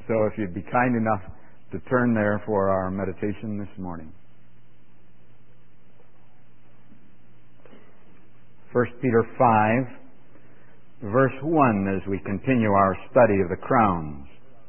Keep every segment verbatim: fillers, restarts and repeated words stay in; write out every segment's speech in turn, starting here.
So if you'd be kind enough to turn there for our meditation this morning. First Peter five, verse one, as we continue our study of the crowns.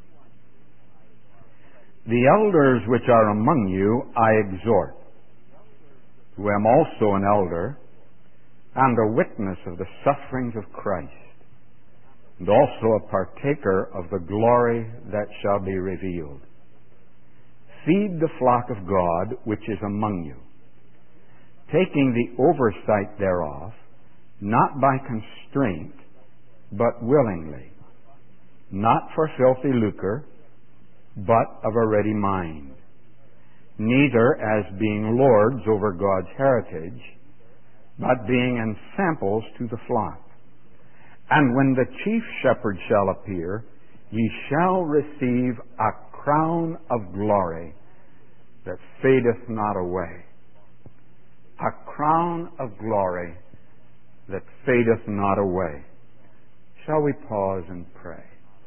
The elders which are among you I exhort, who am also an elder, and a witness of the sufferings of Christ, and also a partaker of the glory that shall be revealed. Feed the flock of God which is among you, taking the oversight thereof, not by constraint, but willingly, not for filthy lucre, but of a ready mind, neither as being lords over God's heritage, but being ensamples to the flock. And when the chief shepherd shall appear, ye shall receive a crown of glory that fadeth not away. A crown of glory that fadeth not away. Shall we pause and pray?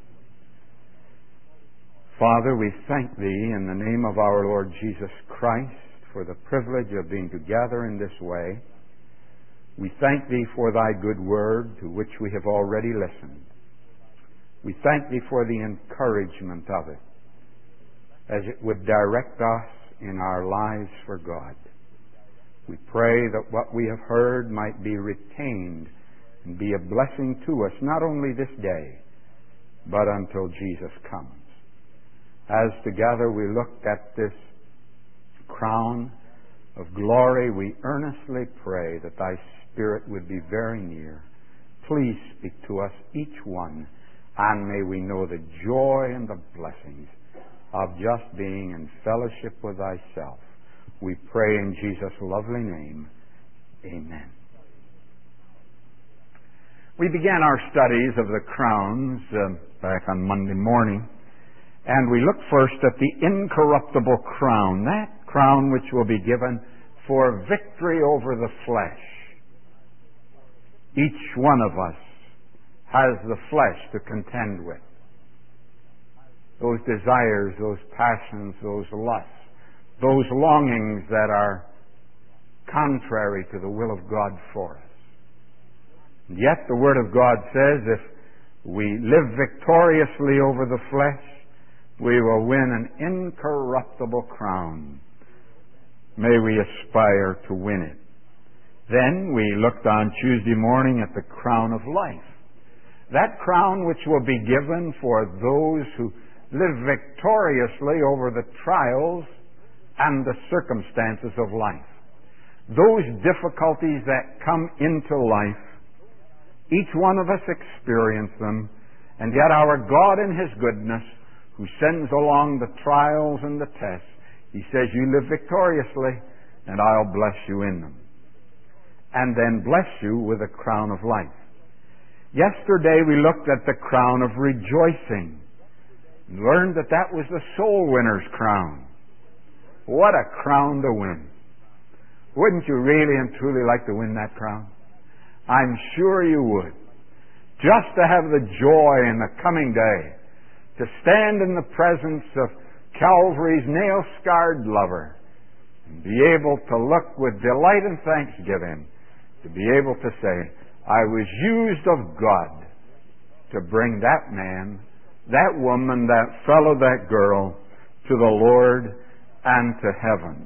Father, we thank Thee in the name of our Lord Jesus Christ for the privilege of being together in this way. We thank Thee for Thy good word to which we have already listened. We thank Thee for the encouragement of it as it would direct us in our lives for God. We pray that what we have heard might be retained and be a blessing to us, not only this day, but until Jesus comes. As together we look at this crown of glory, we earnestly pray that Thy Spirit would be very near. Please speak to us, each one, and may we know the joy and the blessings of just being in fellowship with Thyself. We pray in Jesus' lovely name. Amen. We began our studies of the crowns uh, back on Monday morning, and we looked first at the incorruptible crown, that crown which will be given for victory over the flesh. Each one of us has the flesh to contend with. Those desires, those passions, those lusts, those longings that are contrary to the will of God for us. And yet the Word of God says if we live victoriously over the flesh, we will win an incorruptible crown. May we aspire to win it. Then we looked on Tuesday morning at the crown of life. That crown which will be given for those who live victoriously over the trials and the circumstances of life. Those difficulties that come into life, each one of us experience them, and yet our God in His goodness, who sends along the trials and the tests, He says, you live victoriously, and I'll bless you in them. And then bless you with a crown of life. Yesterday we looked at the crown of rejoicing, and learned that that was the soul winner's crown. What a crown to win. Wouldn't you really and truly like to win that crown? I'm sure you would. Just to have the joy in the coming day, to stand in the presence of Calvary's nail-scarred lover, and be able to look with delight and thanksgiving, to be able to say, I was used of God to bring that man, that woman, that fellow, that girl to the Lord and to heaven.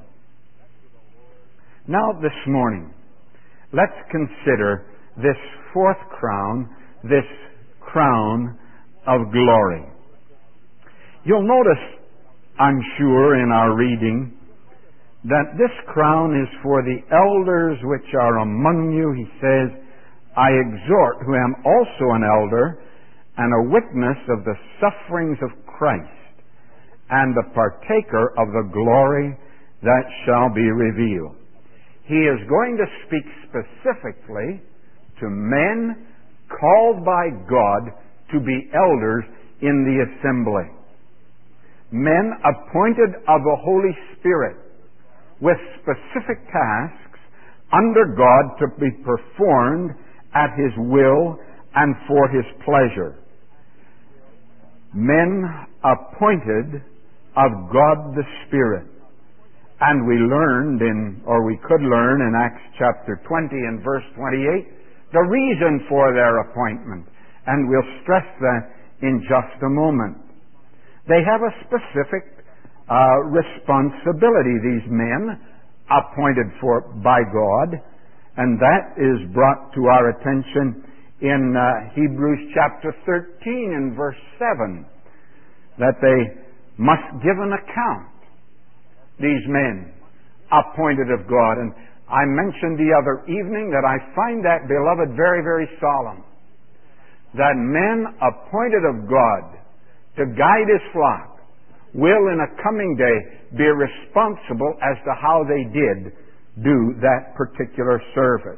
Now this morning, let's consider this fourth crown, this crown of glory. You'll notice, I'm sure, in our reading, that this crown is for the elders which are among you. He says, I exhort, who am also an elder, and a witness of the sufferings of Christ, and the partaker of the glory that shall be revealed. He is going to speak specifically to men called by God to be elders in the assembly. Men appointed of the Holy Spirit with specific tasks under God to be performed at His will and for His pleasure. men appointed of God the Spirit. And we learned in, or we could learn in Acts chapter twenty and verse twenty-eight, the reason for their appointment. And we'll stress that in just a moment. They have a specific uh, responsibility, these men appointed for by God, and that is brought to our attention in uh, Hebrews chapter thirteen and verse seven, that they must give an account, these men appointed of God. And I mentioned the other evening that I find that, beloved, very, very solemn, that men appointed of God to guide His flock will in a coming day be responsible as to how they did do that particular service.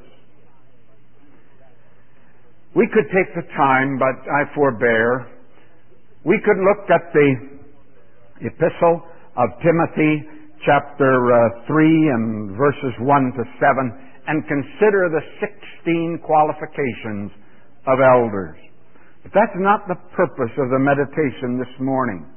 We could take the time, but I forbear. We could look at the epistle of Timothy, chapter uh, three and verses one to seven, and consider the sixteen qualifications of elders. But that's not the purpose of the meditation this morning.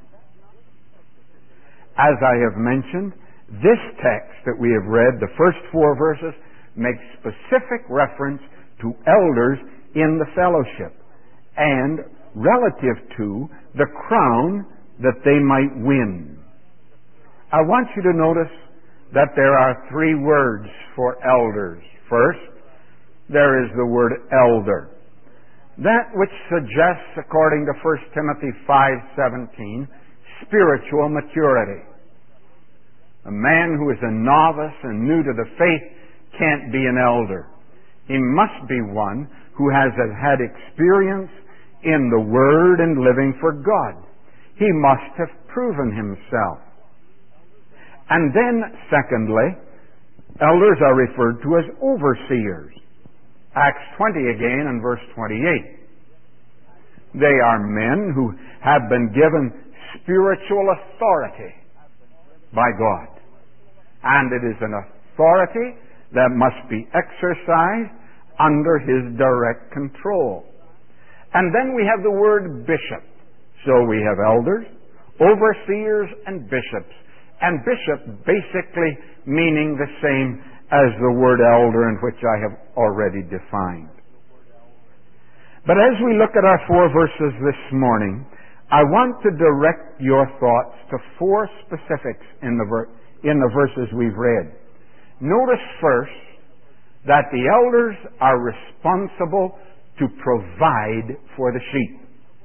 As I have mentioned, this text that we have read, the first four verses, makes specific reference to elders in the fellowship and relative to the crown that they might win. I want you to notice that there are three words for elders. First, there is the word elder. That which suggests, according to First Timothy five seventeen, spiritual maturity. A man who is a novice and new to the faith can't be an elder. He must be one who has had experience in the Word and living for God. He must have proven himself. And then, secondly, elders are referred to as overseers. Acts twenty again and verse twenty-eight. They are men who have been given spiritual authority by God. And it is an authority that must be exercised under His direct control. And then we have the word bishop. So we have elders, overseers, and bishops. And bishop basically meaning the same as the word elder, in which I have already defined. But as we look at our four verses this morning, I want to direct your thoughts to four specifics in the, ver- in the verses we've read. Notice first that the elders are responsible to provide for the sheep.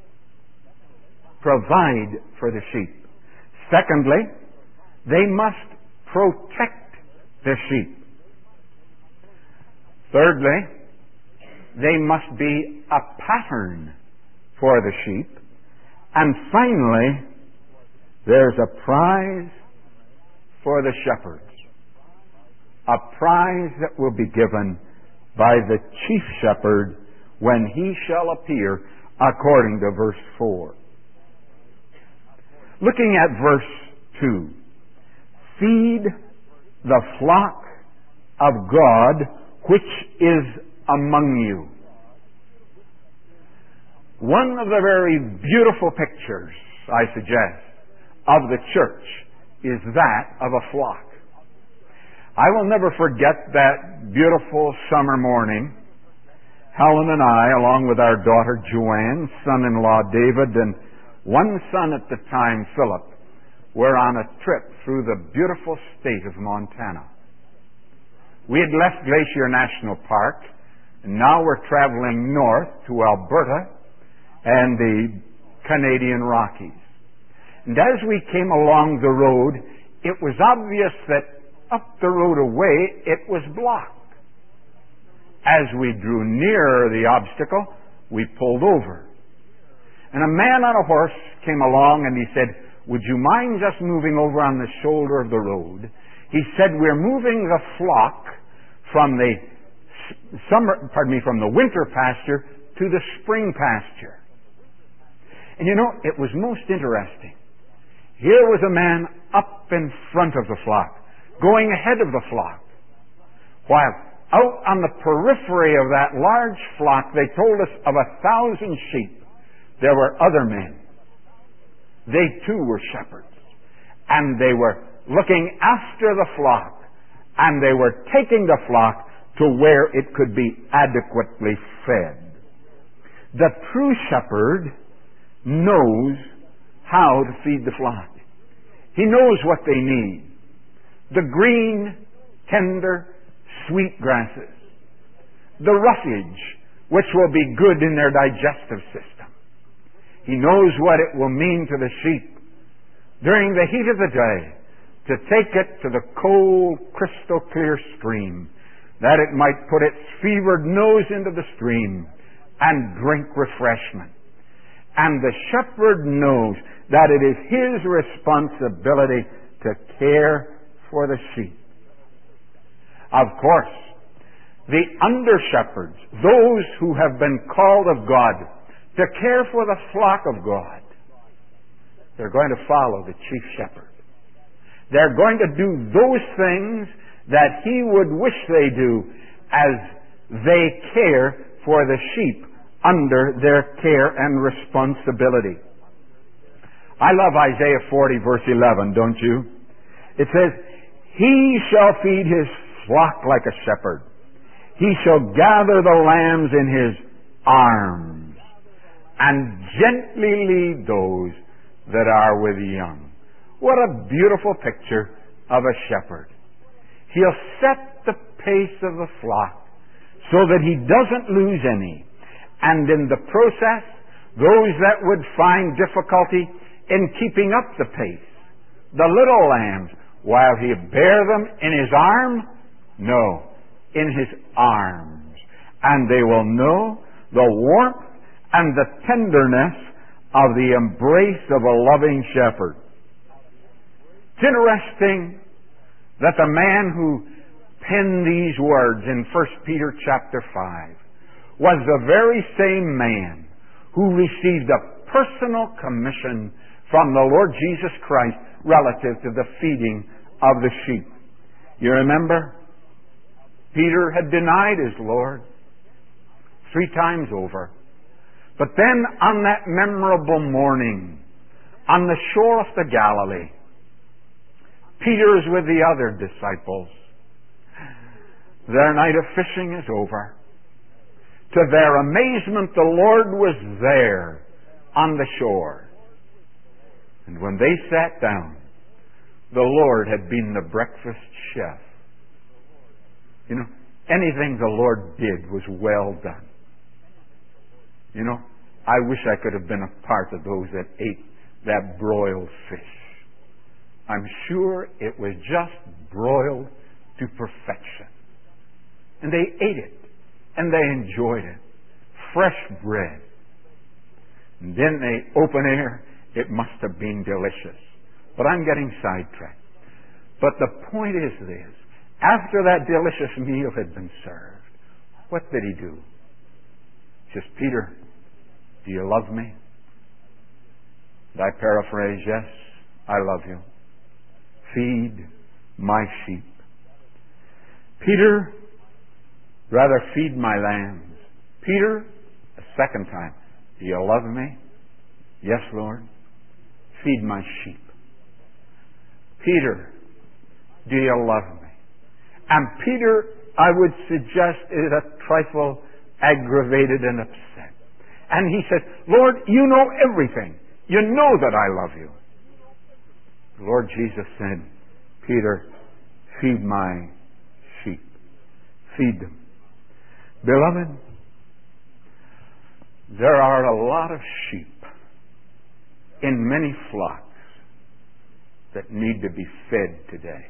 Provide for the sheep. Secondly, they must protect the sheep. Thirdly, they must be a pattern for the sheep. And finally, there's a prize for the shepherds. A prize that will be given by the chief shepherd when he shall appear, according to verse four. Looking at verse two. Feed the flock of God which is among you. One of the very beautiful pictures, I suggest, of the church is that of a flock. I will never forget that beautiful summer morning. Helen and I, along with our daughter Joanne, son-in-law David, and one son at the time, Philip, were on a trip through the beautiful state of Montana. We had left Glacier National Park, and now we're traveling north to Alberta and the Canadian Rockies. And as we came along the road, it was obvious that up the road away, it was blocked. As we drew near the obstacle, we pulled over. And a man on a horse came along and he said, "Would you mind just moving over on the shoulder of the road?" He said, "We're moving the flock from the summer, pardon me, from the winter pasture to the spring pasture." And you know, it was most interesting. Here was a man up in front of the flock, going ahead of the flock, while out on the periphery of that large flock, they told us of a thousand sheep, there were other men They too were shepherds. And they were looking after the flock. And they were taking the flock to where it could be adequately fed. The true shepherd knows how to feed the flock. He knows what they need. The green, tender, sweet grasses. The roughage, which will be good in their digestive system. He knows what it will mean to the sheep during the heat of the day to take it to the cold, crystal clear stream, that it might put its fevered nose into the stream and drink refreshment. And the shepherd knows that it is his responsibility to care for the sheep. Of course, the under-shepherds, those who have been called of God to care for the flock of God, they're going to follow the chief shepherd. They're going to do those things that he would wish they do as they care for the sheep under their care and responsibility. I love Isaiah forty verse eleven, don't you? It says, "He shall feed his flock like a shepherd. He shall gather the lambs in his arms and gently lead those that are with young." What a beautiful picture of a shepherd. He'll set the pace of the flock so that he doesn't lose any. And in the process, those that would find difficulty in keeping up the pace, the little lambs, while he bear them in his arm? No, in his arms. And they will know the warmth and the tenderness of the embrace of a loving shepherd. It's interesting that the man who penned these words in First Peter chapter five was the very same man who received a personal commission from the Lord Jesus Christ relative to the feeding of the sheep. You remember? Peter had denied his Lord three times over. But then on that memorable morning, on the shore of the Galilee, Peter is with the other disciples. Their night of fishing is over. To their amazement, the Lord was there on the shore. And when they sat down, the Lord had been the breakfast chef. You know, anything the Lord did was well done. You know, I wish I could have been a part of those that ate that broiled fish. I'm sure it was just broiled to perfection. And they ate it. And they enjoyed it. Fresh bread. And then the open air, it must have been delicious. But I'm getting sidetracked. But the point is this. After that delicious meal had been served, what did he do? He says, "Peter, do you love me?" And I paraphrase, "Yes, I love you. Feed my sheep." Peter, rather feed my lambs. Peter, a second time, "Do you love me?" "Yes, Lord." "Feed my sheep." Peter, "Do you love me?" And Peter, I would suggest, is a trifle aggravated and upset. And he said, "Lord, you know everything. You know that I love you." The Lord Jesus said, "Peter, feed my sheep. Feed them." Beloved, there are a lot of sheep in many flocks that need to be fed today.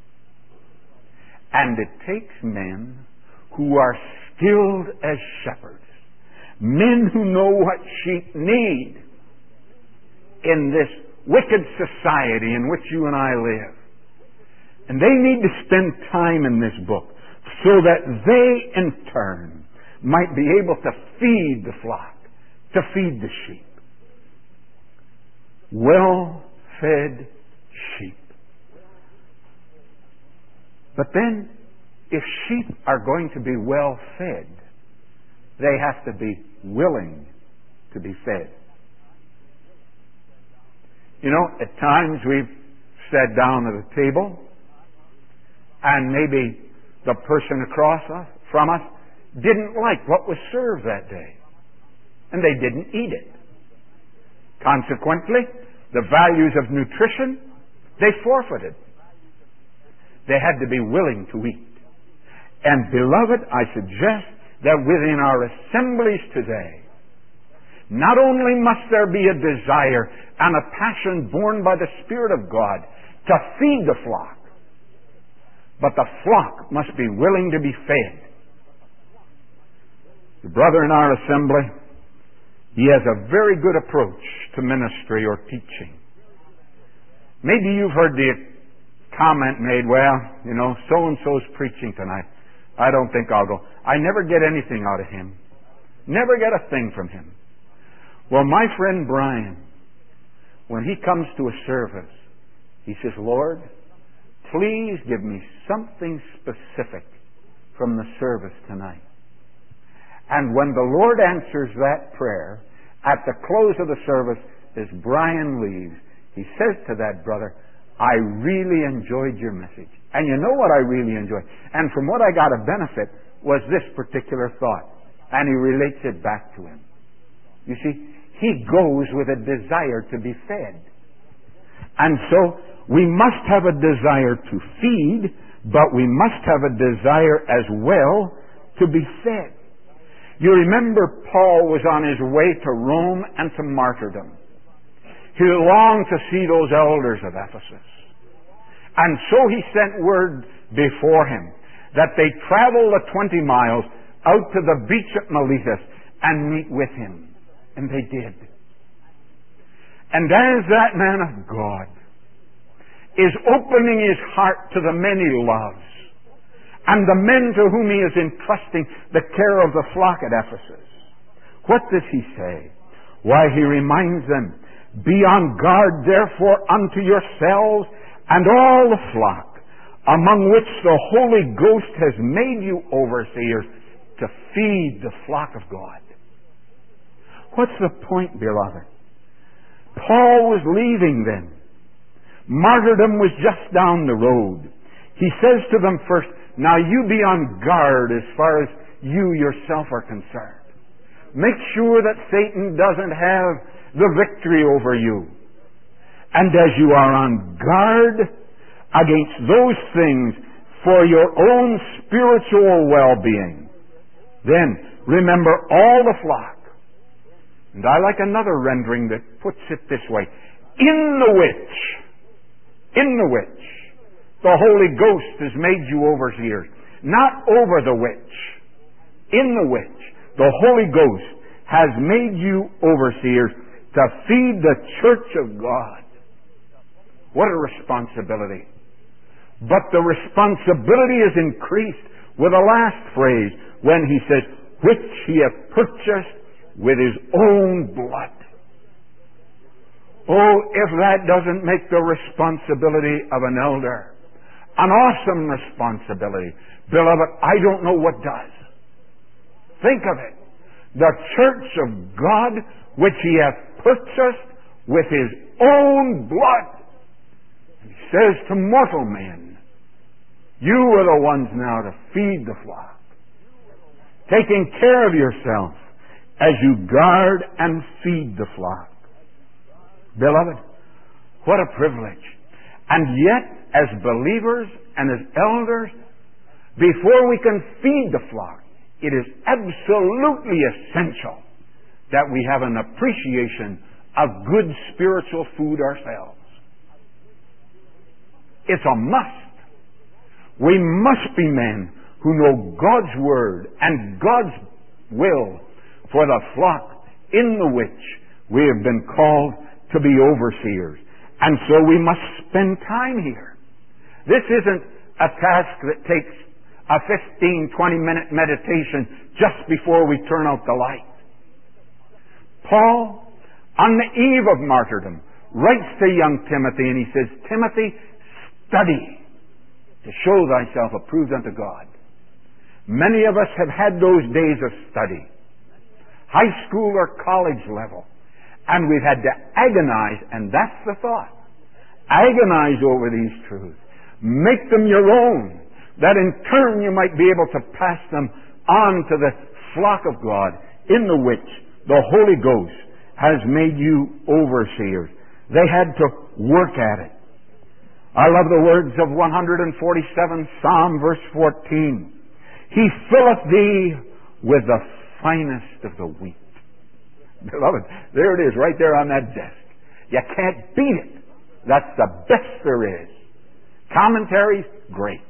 And it takes men who are skilled as shepherds, men who know what sheep need in this wicked society in which you and I live. And they need to spend time in this book so that they in turn might be able to feed the flock, to feed the sheep. Well-fed sheep. But then, if sheep are going to be well-fed, they have to be willing to be fed. You know, at times we've sat down at a table and maybe the person across us, from us, didn't like what was served that day. And they didn't eat it. Consequently, the values of nutrition, they forfeited. They had to be willing to eat. And beloved, I suggest that within our assemblies today, not only must there be a desire and a passion born by the Spirit of God to feed the flock, but the flock must be willing to be fed. The brother in our assembly, he has a very good approach to ministry or teaching. Maybe you've heard the comment made, well, you know, so-and-so's preaching tonight. I don't think I'll go. I never get anything out of him. Never get a thing from him. Well, my friend Brian, when he comes to a service, he says, Lord, please give me something specific from the service tonight. And when the Lord answers that prayer, at the close of the service, as Brian leaves, he says to that brother, I really enjoyed your message. And you know what I really enjoyed? And from what I got a benefit was this particular thought. And he relates it back to him. You see, he goes with a desire to be fed. And so we must have a desire to feed, but we must have a desire as well to be fed. You remember Paul was on his way to Rome and to martyrdom. He longed to see those elders of Ephesus. And so he sent word before him that they travel the twenty miles out to the beach at Miletus and meet with him. And they did. And as that man of God is opening his heart to the men he loves, and the men to whom he is entrusting the care of the flock at Ephesus, what does he say? Why, he reminds them, be on guard therefore unto yourselves and all the flock, among which the Holy Ghost has made you overseers, to feed the flock of God. What's the point, beloved? Paul was leaving them. Martyrdom was just down the road. He says to them first, now you be on guard as far as you yourself are concerned. Make sure that Satan doesn't have the victory over you. And as you are on guard against those things for your own spiritual well-being, then remember all the flock. And I like another rendering that puts it this way. In the which, in the which, the Holy Ghost has made you overseers. Not over the which. In the which, the Holy Ghost has made you overseers to feed the church of God. What a responsibility. But the responsibility is increased with the last phrase when he says, which he hath purchased with his own blood. Oh, if that doesn't make the responsibility of an elder an awesome responsibility, beloved, I don't know what does. Think of it. The church of God, which he hath purchased with his own blood. He says to mortal men, you are the ones now to feed the flock, taking care of yourself as you guard and feed the flock. Beloved, what a privilege. And yet, as believers and as elders, before we can feed the flock, it is absolutely essential that we have an appreciation of good spiritual food ourselves. It's a must. We must be men who know God's Word and God's will for the flock in the which we have been called to be overseers. And so we must spend time here. This isn't a task that takes a fifteen, twenty minute meditation just before we turn out the light. Paul, on the eve of martyrdom, writes to young Timothy and he says, Timothy, study to show thyself approved unto God. Many of us have had those days of study, high school or college level, And we've had to agonize, and that's the thought. Agonize over these truths. Make them your own, that in turn you might be able to pass them on to the flock of God, in the which the Holy Ghost has made you overseers. They had to work at it. I love the words of one forty-seven, Psalm verse fourteen. He filleth thee with the finest of the wheat. Beloved, there it is, right there on that desk. You can't beat it. That's the best there is. Commentaries, great.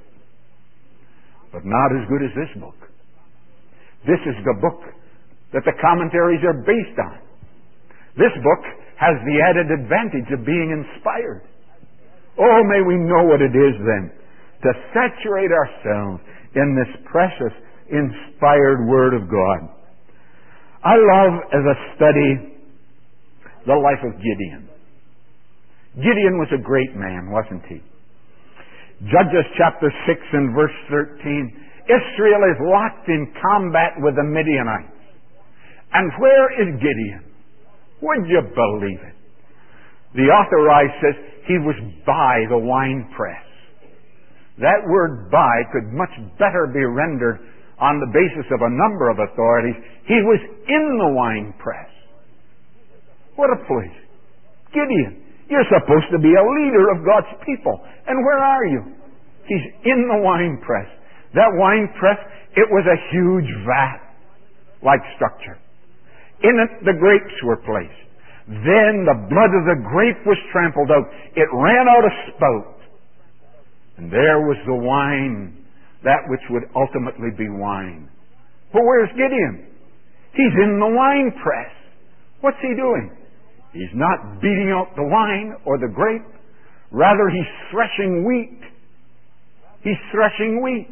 But not as good as this book. This is the book that the commentaries are based on. This book has the added advantage of being inspired. Oh, may we know what it is then to saturate ourselves in this precious, inspired Word of God. I love, as a study, the life of Gideon. Gideon was a great man, wasn't he? Judges chapter six and verse thirteen. Israel is locked in combat with the Midianites. And where is Gideon? Would you believe it? The authorized says he was by the wine press. That word by could much better be rendered on the basis of a number of authorities. He was in the wine press. What a place. Gideon, you're supposed to be a leader of God's people. And where are you? He's in the wine press. That wine press, it was a huge vat-like structure. In it, the grapes were placed. Then the blood of the grape was trampled out. It ran out a spout. And there was the wine, that which would ultimately be wine. But where's Gideon? He's in the wine press. What's he doing? He's not beating out the wine or the grape. Rather, he's threshing wheat. He's threshing wheat.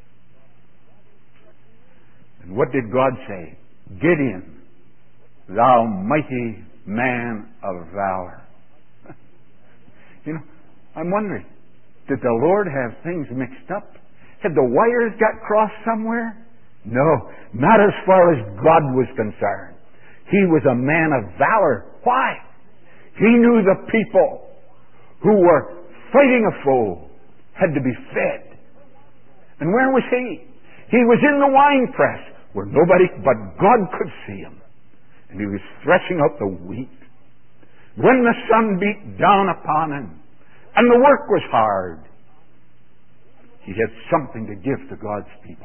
And what did God say? Gideon, thou mighty man of valor. You know, I'm wondering, did the Lord have things mixed up? Had the wires got crossed somewhere? No, not as far as God was concerned. He was a man of valor. Why? He knew the people who were fighting a foe had to be fed. And where was he? He was in the wine press where nobody but God could see him. And he was threshing out the wheat. When the sun beat down upon him and the work was hard, he had something to give to God's people.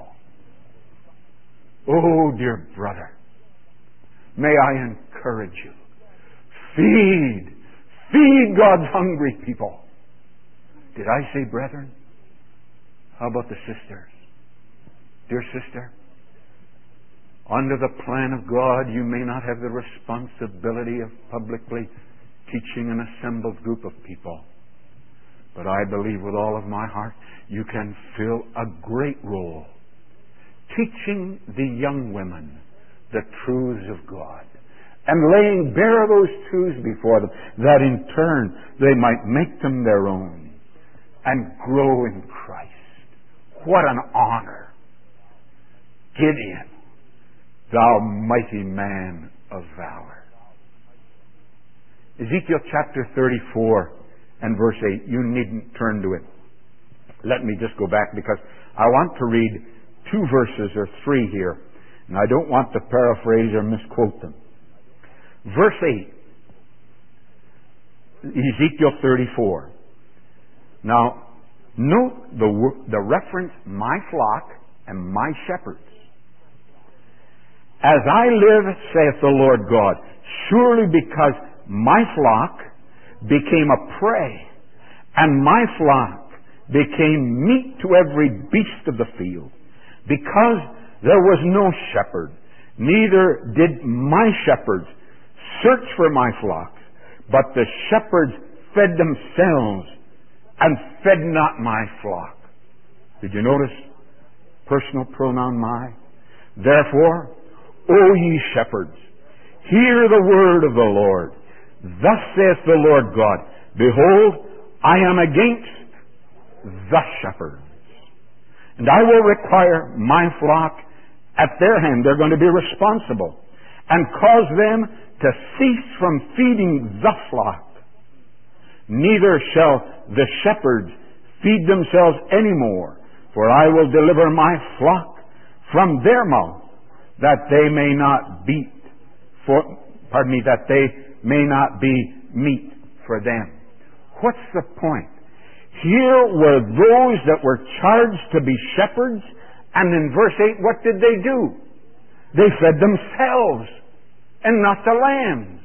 Oh, dear brother, may I encourage you. Feed. Feed God's hungry people. Did I say brethren? How about the sisters? Dear sister, under the plan of God, you may not have the responsibility of publicly teaching an assembled group of people. But I believe with all of my heart, you can fill a great role teaching the young women the truths of God and laying bare those truths before them, that in turn they might make them their own and grow in Christ. What an honor. Gideon, thou mighty man of valor. Ezekiel chapter thirty-four and verse eight. You needn't turn to it. Let me just go back because I want to read two verses or three here, and I don't want to paraphrase or misquote them. Verse eight, Ezekiel thirty-four. Now, note the, the reference, my flock and my shepherds. As I live, saith the Lord God, surely because my flock became a prey, and my flock became meat to every beast of the field, because there was no shepherd, neither did my shepherds search for my flocks, but the shepherds fed themselves and fed not my flock. Did you notice? Personal pronoun my. Therefore, O ye shepherds, hear the word of the Lord. Thus saith the Lord God, behold, I am against the shepherds, and I will require my flock at their hand. They're going to be responsible, and cause them to cease from feeding the flock, neither shall the shepherds feed themselves any more, for I will deliver my flock from their mouth, that they may not beat for, pardon me, that they may not be meat for them. What's the point? Here were those that were charged to be shepherds, and in verse eight, what did they do? They fed themselves and not the lambs.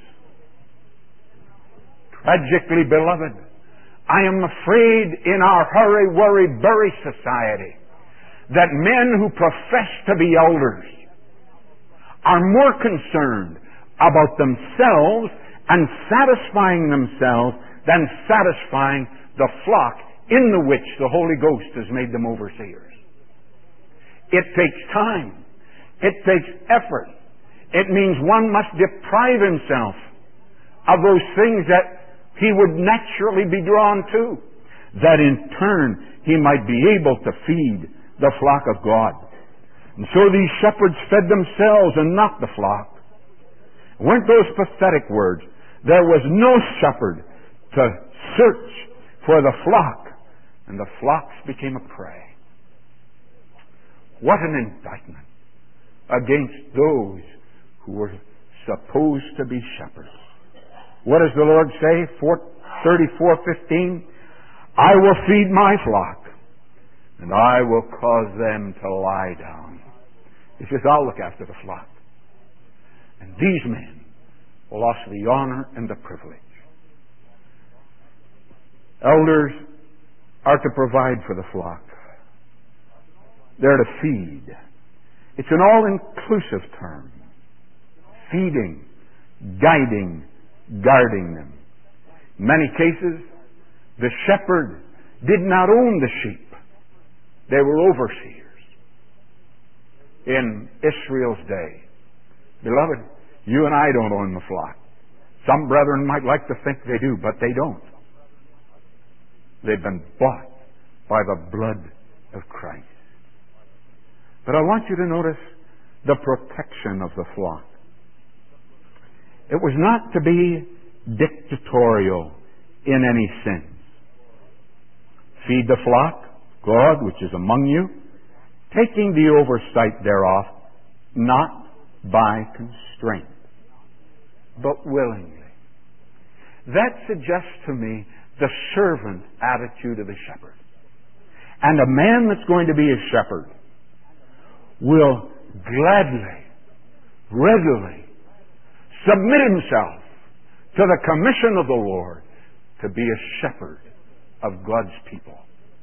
Tragically, beloved, I am afraid in our hurry, worry, bury society that men who profess to be elders are more concerned about themselves and satisfying themselves than satisfying the flock in the which the Holy Ghost has made them overseers. It takes time. It takes effort. It means one must deprive himself of those things that he would naturally be drawn to, that in turn he might be able to feed the flock of God. And so these shepherds fed themselves and not the flock. Weren't those pathetic words? There was no shepherd to search for the flock, and the flocks became a prey. What an indictment against those who were supposed to be shepherds. What does the Lord say? thirty-four fifteen, I will feed my flock, and I will cause them to lie down. He says, I'll look after the flock. And these men lost the honor and the privilege. Elders are to provide for the flock. They're to feed. It's an all-inclusive term. Feeding, guiding, guarding them. In many cases, the shepherd did not own the sheep. They were overseers. In Israel's day, beloved, you and I don't own the flock. Some brethren might like to think they do, but they don't. They've been bought by the blood of Christ. But I want you to notice the protection of the flock. It was not to be dictatorial in any sense. Feed the flock, God, which is among you, taking the oversight thereof, not by constraint, but willingly. That suggests to me the servant attitude of the shepherd. And a man that's going to be a shepherd will gladly, readily submit himself to the commission of the Lord to be a shepherd of God's people.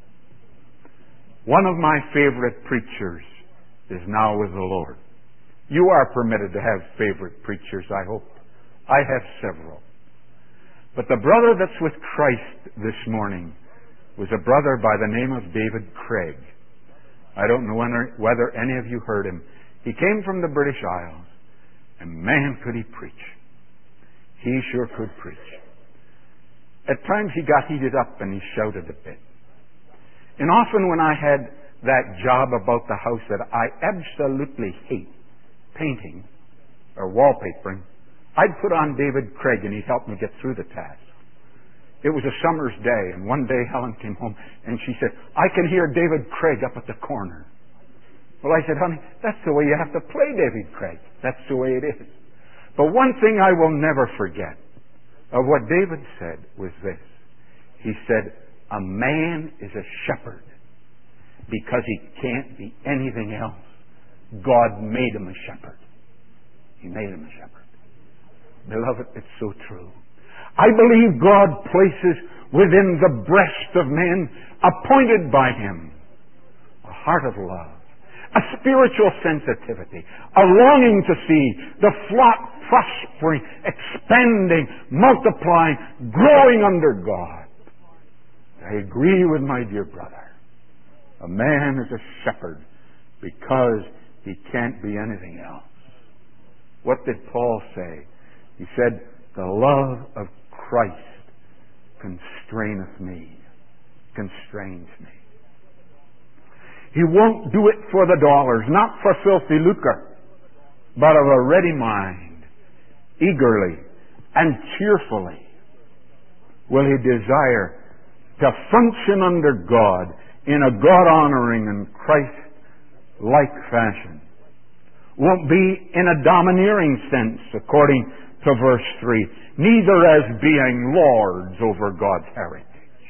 One of my favorite preachers is now with the Lord. You are permitted to have favorite preachers, I hope. I have several. But the brother that's with Christ this morning was a brother by the name of David Craig. I don't know whether any of you heard him. He came from the British Isles, and man, could he preach. He sure could preach. At times he got heated up and he shouted a bit. And often when I had that job about the house that I absolutely hate, painting or wallpapering, I'd put on David Craig and he'd help me get through the task. It was a summer's day, and one day Helen came home and she said, I can hear David Craig up at the corner. Well, I said, honey, that's the way you have to play David Craig. That's the way it is. But one thing I will never forget of what David said was this. He said, a man is a shepherd because he can't be anything else. God made him a shepherd. He made him a shepherd. Beloved, it's so true. I believe God places within the breast of men, appointed by Him, a heart of love, a spiritual sensitivity, a longing to see the flock prospering, expanding, multiplying, growing under God. I agree with my dear brother. A man is a shepherd because he can't be anything else. What did Paul say? He said, the love of Christ constraineth me, constrains me. He won't do it for the dollars, not for filthy lucre, but of a ready mind. eagerly and cheerfully will he desire to function under God in a God-honoring and Christ-like fashion. Won't be in a domineering sense, according to verse three, neither as being lords over God's heritage.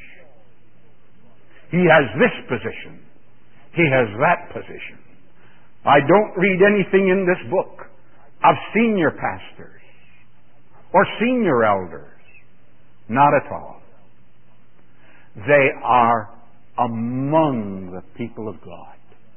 He has this position. He has that position. I don't read anything in this book of senior pastors or senior elders. Not at all. They are among the people of God.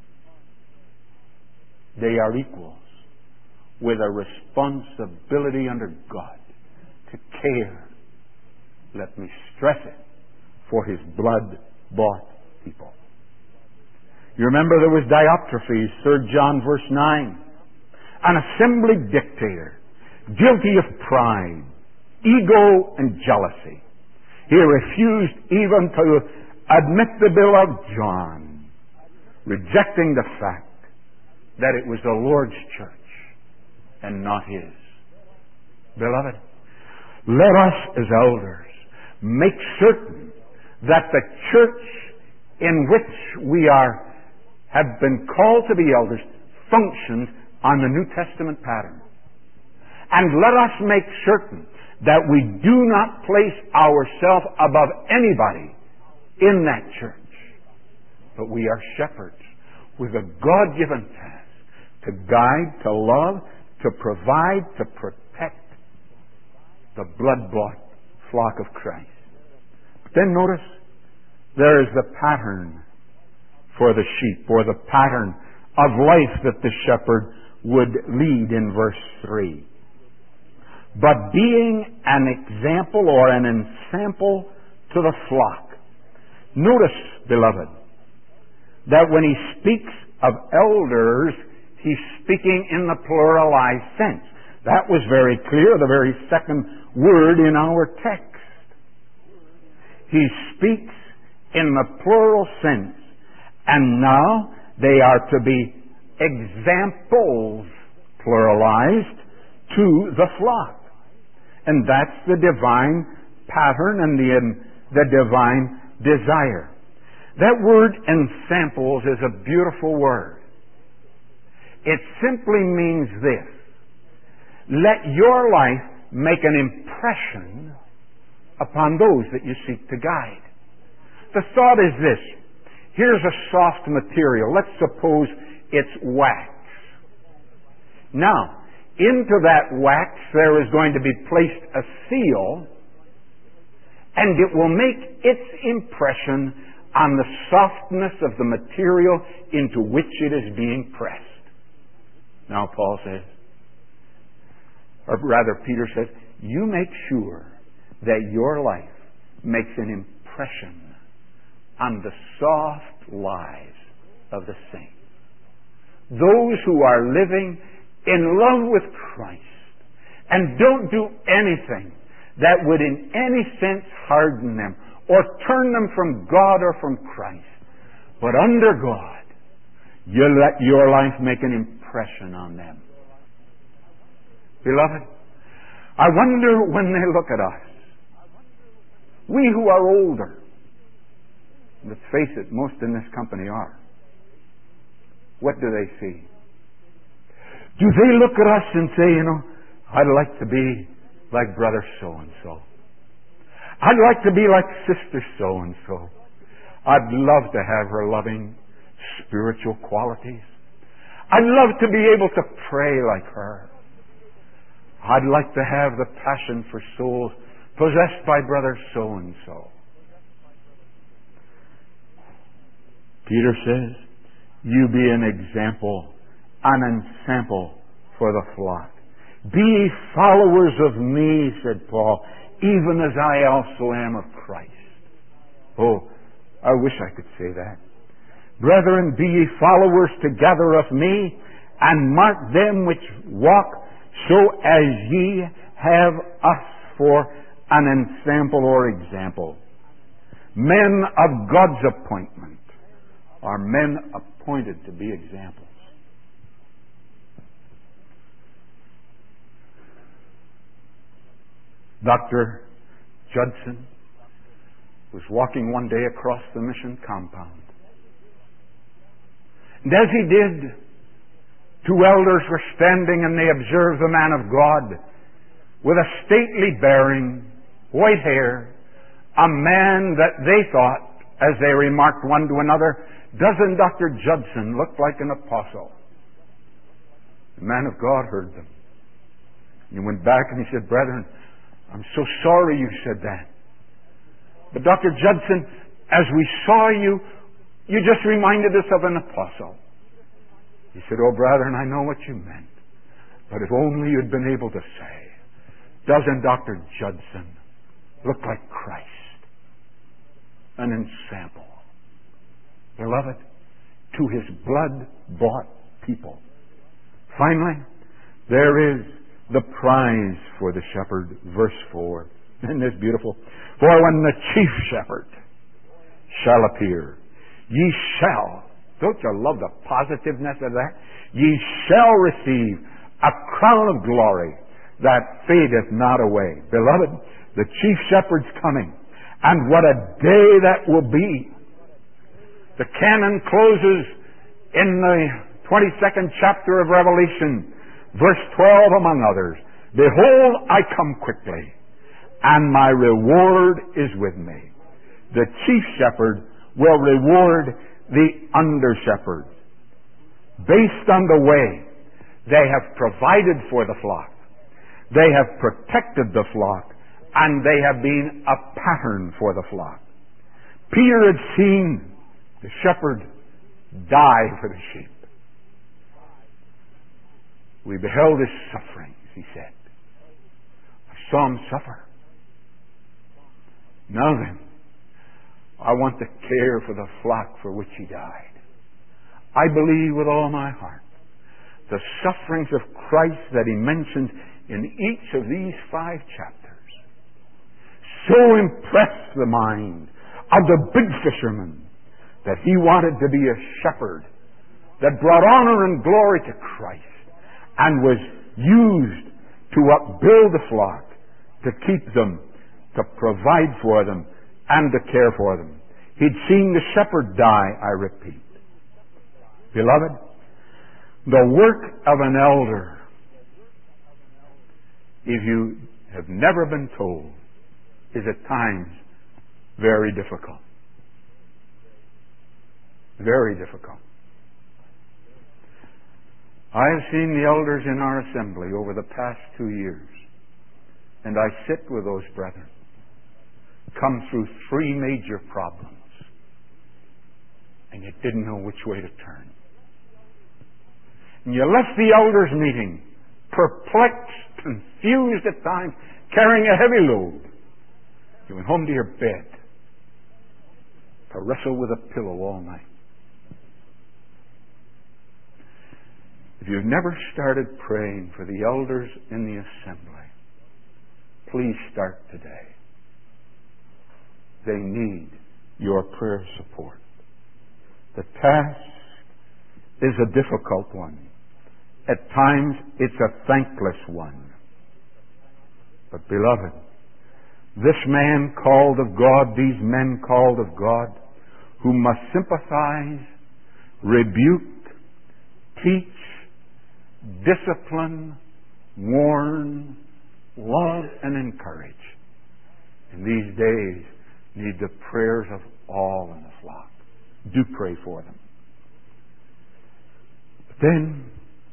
They are equals with a responsibility under God to care, let me stress it, for His blood-bought people. You remember there was Diotrephes, Third John verse nine, an assembly dictator, guilty of pride, ego, and jealousy. He refused even to admit the bill of John, rejecting the fact that it was the Lord's church and not his. Beloved, let us as elders make certain that the church in which we are have been called to be elders functions on the New Testament pattern. And let us make certain that we do not place ourselves above anybody in that church. But we are shepherds with a God-given task to guide, to love, to provide, to protect the blood-bought flock of Christ. But then notice there is the pattern for the sheep, or the pattern of life that the shepherd would lead in verse three. But being an example or an ensample to the flock. Notice, beloved, that when he speaks of elders, he's speaking in the pluralized sense. That was very clear, the very second word in our text. He speaks in the plural sense. And now they are to be examples, pluralized, to the flock. And that's the divine pattern and the, the divine desire. That word ensamples is a beautiful word. It simply means this: let your life make an impression upon those that you seek to guide. The thought is this: here's a soft material. Let's suppose it's wax. Now, into that wax there is going to be placed a seal, and it will make its impression on the softness of the material into which it is being pressed. Now Paul says, or rather Peter says, you make sure that your life makes an impression on the soft lives of the saints. Those who are living in love with Christ and don't do anything that would in any sense harden them or turn them from God or from Christ. But under God, you let your life make an impression on them. Beloved, I wonder when they look at us, we who are older, let's face it, most in this company are, what do they see? Do they look at us and say, you know, I'd like to be like brother so-and-so. I'd like to be like sister so-and-so. I'd love to have her loving spiritual qualities. I'd love to be able to pray like her. I'd like to have the passion for souls possessed by brother so-and-so. Peter says, you be an example, an ensample for the flock. Be ye followers of me, said Paul, even as I also am of Christ. Oh, I wish I could say that. Brethren, be ye followers together of me, and mark them which walk so as ye have us for an ensample or example. Men of God's appointment are men appointed to be examples. Doctor Judson was walking one day across the mission compound. And as he did, two elders were standing, and they observed the man of God with a stately bearing, white hair, a man that they thought, as they remarked one to another, doesn't Doctor Judson look like an apostle? The man of God heard them. He went back and he said, "Brethren, I'm so sorry you said that. But Doctor Judson, as we saw you, you just reminded us of an apostle." He said, "Oh, brethren, I know what you meant. But if only you'd been able to say, doesn't Doctor Judson look like Christ? An ensample." Beloved, to his blood-bought people. Finally, there is the prize for the shepherd, verse four. Isn't this beautiful? "For when the chief shepherd shall appear, ye shall," don't you love the positiveness of that? "Ye shall receive a crown of glory that fadeth not away." Beloved, the chief shepherd's coming. And what a day that will be. The canon closes in the twenty-second chapter of Revelation, verse twelve among others. "Behold, I come quickly, and my reward is with me." The chief shepherd will reward the under-shepherd based on the way they have provided for the flock. They have protected the flock, and they have been a pattern for the flock. Peter had seen the shepherd die for the sheep. "We beheld his sufferings," he said. "I saw him suffer. Now then, I want to care for the flock for which he died." I believe with all my heart the sufferings of Christ that he mentions in each of these five chapters so impressed the mind of the big fisherman that he wanted to be a shepherd that brought honor and glory to Christ and was used to upbuild the flock, to keep them, to provide for them, and to care for them. He'd seen the shepherd die, I repeat. Beloved, the work of an elder, if you have never been told, is at times very difficult. Very difficult. I have seen the elders in our assembly over the past two years, and I sit with those brethren, come through three major problems, and you didn't know which way to turn. And you left the elders' meeting perplexed, confused at times, carrying a heavy load. You went home to your bed to wrestle with a pillow all night. If you've never started praying for the elders in the assembly, please start today. They need your prayer support. The task is a difficult one. At times, it's a thankless one. But beloved, this man called of God, these men called of God, who must sympathize, rebuke, teach, discipline, warn, love, and encourage, in these days need the prayers of all in the flock. Do pray for them. But then,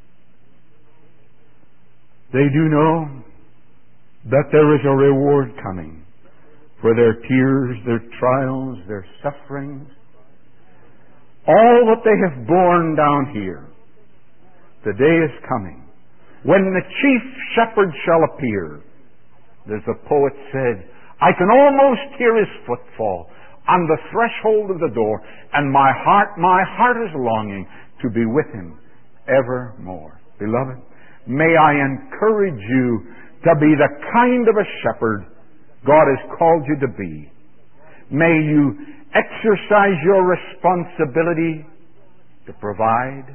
they do know that there is a reward coming for their tears, their trials, their sufferings, all that they have borne down here. The day is coming when the chief shepherd shall appear. As the poet said, I can almost hear his footfall on the threshold of the door, and my heart, my heart is longing to be with him evermore. Beloved, may I encourage you to be the kind of a shepherd God has called you to be. May you exercise your responsibility to provide,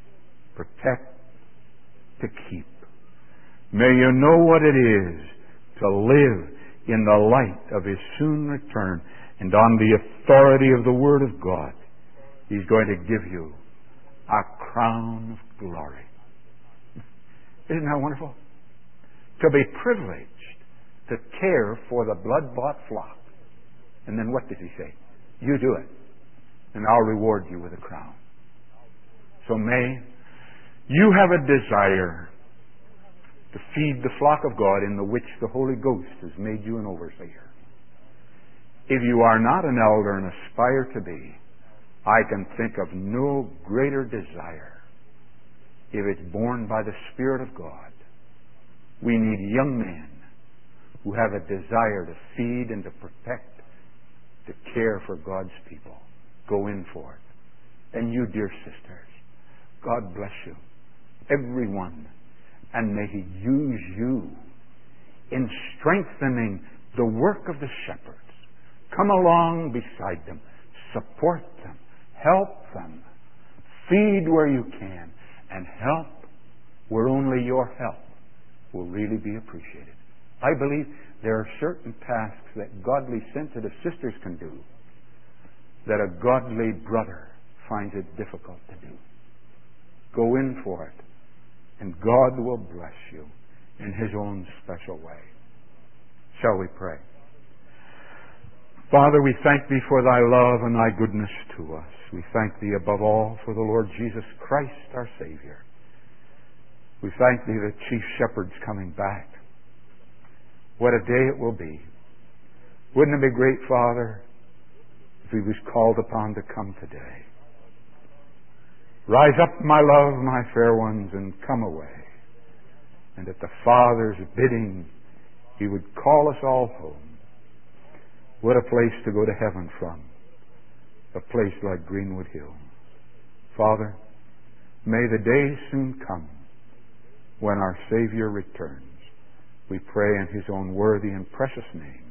protect, to keep. May you know what it is to live in the light of His soon return, and on the authority of the Word of God, He's going to give you a crown of glory. Isn't that wonderful? To be privileged to care for the blood-bought flock. And then what does He say? You do it, and I'll reward you with a crown. So may you have a desire to feed the flock of God in the which the Holy Ghost has made you an overseer. If you are not an elder and aspire to be, I can think of no greater desire if it's borne by the Spirit of God. We need young men who have a desire to feed and to protect, to care for God's people. Go in for it. And you, dear sisters, God bless you, everyone, and may He use you in strengthening the work of the shepherds. Come along beside them, support them, help them, feed where you can, and help where only your help will really be appreciated. I believe there are certain tasks that godly sensitive sisters can do that a godly brother finds it difficult to do. Go in for it, and God will bless you in His own special way. Shall we pray? Father, we thank Thee for Thy love and Thy goodness to us. We thank Thee above all for the Lord Jesus Christ, our Savior. We thank Thee that Chief Shepherd's coming back. What a day it will be. Wouldn't it be great, Father, if He was called upon to come today? Rise up, my love, my fair ones, and come away. And at the Father's bidding, He would call us all home. What a place to go to heaven from. A place like Greenwood Hill. Father, may the day soon come when our Savior returns. We pray in His own worthy and precious name.